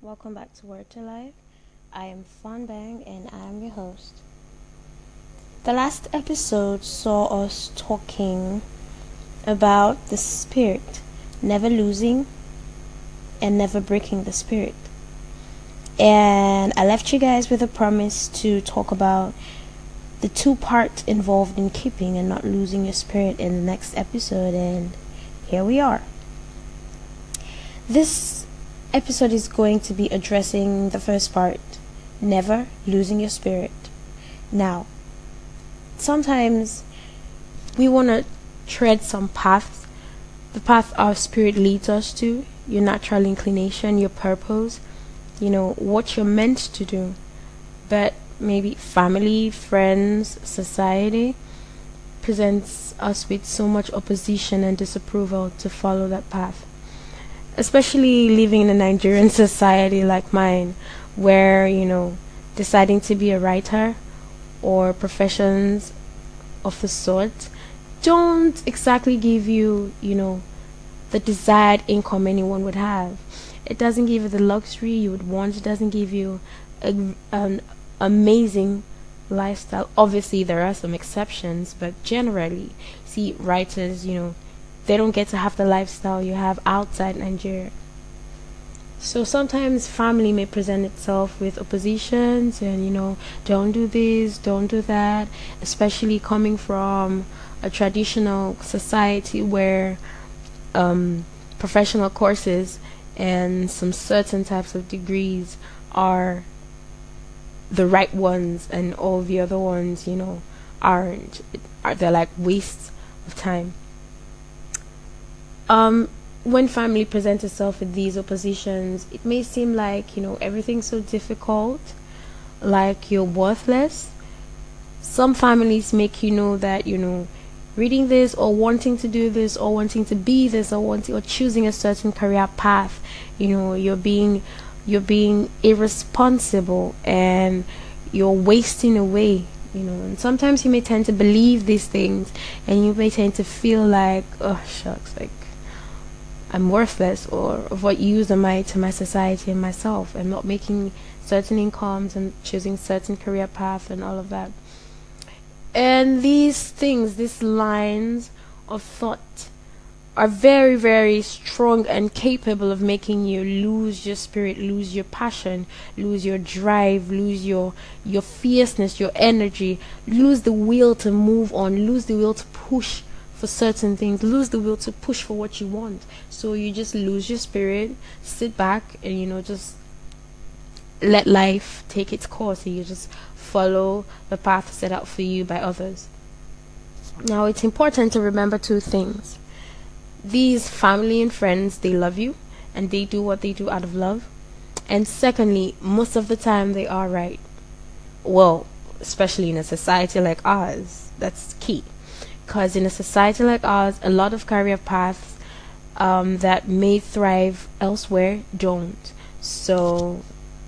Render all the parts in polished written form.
Welcome back to Word to Life. I am Fun Bang and I am your host. The last episode saw us talking about the spirit, never losing and never breaking the spirit. And I left you guys with a promise to talk about the two parts involved in keeping and not losing your spirit in the next episode, and here we are. This episode is going to be addressing the first part, never losing your spirit. Now, sometimes we want to tread some paths, the path our spirit leads us to, your natural inclination, your purpose, what you're meant to do. But maybe family, friends, society presents us with so much opposition and disapproval to follow that path. Especially living in a Nigerian society like mine, where, deciding to be a writer or professions of the sort don't exactly give you, the desired income anyone would have. It doesn't give you the luxury you would want. It doesn't give you an amazing lifestyle. Obviously, there are some exceptions, but generally, see, writers, they don't get to have the lifestyle you have outside Nigeria. So sometimes family may present itself with oppositions and, don't do this, don't do that, especially coming from a traditional society where professional courses and some certain types of degrees are the right ones and all the other ones, aren't. They're like wastes of time. When family presents itself with these oppositions, it may seem like, everything's so difficult, like you're worthless. Some families make you know that, reading this or wanting to do this or wanting to be this or choosing a certain career path, you're being irresponsible and you're wasting away. And sometimes you may tend to believe these things and you may tend to feel like, oh shucks, like I'm worthless, or of what use am I to my society and myself? I'm not making certain incomes and choosing certain career path and all of that. And these things, these lines of thought are very, very strong and capable of making you lose your spirit, lose your passion, lose your drive, lose your fierceness, your energy, lose the will to move on, lose the will to push for certain things, lose the will to push for what you want. So you just lose your spirit, sit back and just let life take its course, and you just follow the path set out for you by others. Now, it's important to remember two things. These family and friends, they love you and they do what they do out of love. And secondly, most of the time they are right. Well, especially in a society like ours, that's key. Because in a society like ours, a lot of career paths that may thrive elsewhere don't. So,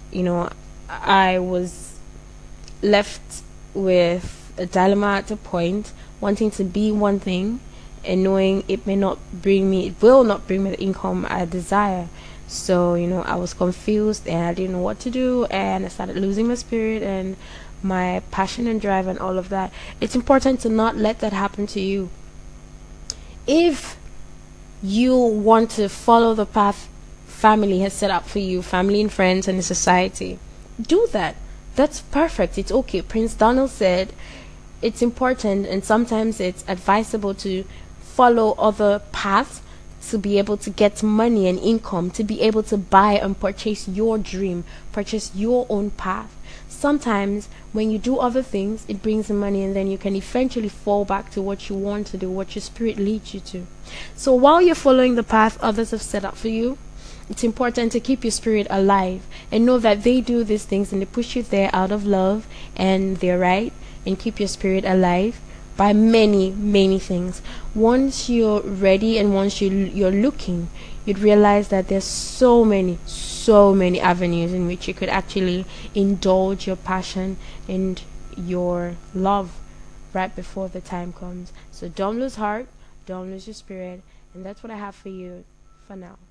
I was left with a dilemma at a point, wanting to be one thing and knowing it will not bring me the income I desire. So, I was confused and I didn't know what to do, and I started losing my spirit and my passion and drive and all of that. It's important to not let that happen to you. If you want to follow the path family has set up for you, family and friends and the society, do that. That's perfect. It's okay. Prince Donald said it's important and sometimes it's advisable to follow other paths to be able to get money and income, to be able to buy and purchase your dream, purchase your own path. Sometimes when you do other things, it brings the money, and then you can eventually fall back to what you want to do, what your spirit leads you to. So while you're following the path others have set up for you, it's important to keep your spirit alive and know that they do these things and they push you there out of love and they're right, and keep your spirit alive by many, many things. Once you're ready and once you're looking, you'd realize that there's so many avenues in which you could actually indulge your passion and your love right before the time comes. So don't lose heart, don't lose your spirit, and that's what I have for you for now.